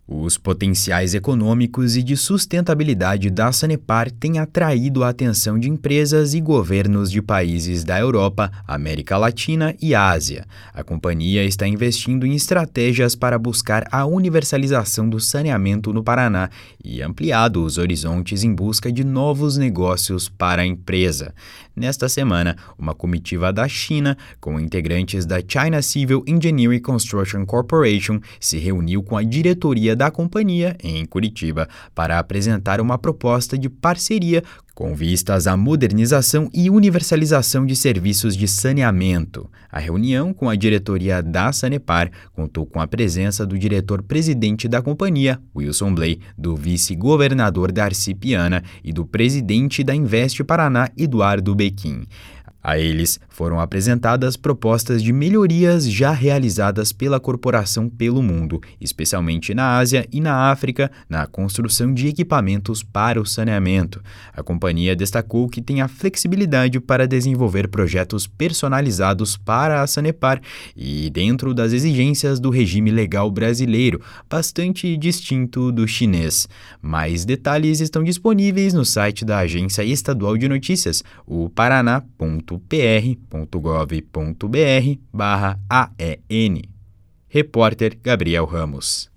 Os potenciais econômicos e de sustentabilidade da Sanepar têm atraído a atenção de empresas e governos de países da Europa, América Latina e Ásia. A companhia está investindo em estratégias para buscar a universalização do saneamento no Paraná e ampliado os horizontes em busca de novos negócios para a empresa. Nesta semana, uma comitiva da China, com integrantes da China Civil Engineering Construction Corporation, se reuniu com a diretoria da companhia em Curitiba para apresentar uma proposta de parceria com vistas à modernização e universalização de serviços de saneamento. A reunião com a diretoria da Sanepar contou com a presença do diretor-presidente da companhia, Wilson Bley, do vice-governador Darcy Piana e do presidente da Invest Paraná, Eduardo Bequim. A eles foram apresentadas propostas de melhorias já realizadas pela corporação pelo mundo, especialmente na Ásia e na África, na construção de equipamentos para o saneamento. A companhia destacou que tem a flexibilidade para desenvolver projetos personalizados para a Sanepar e dentro das exigências do regime legal brasileiro, bastante distinto do chinês. Mais detalhes estão disponíveis no site da Agência Estadual de Notícias, o paraná.pr.gov.br/AEN. Repórter Gabriel Ramos.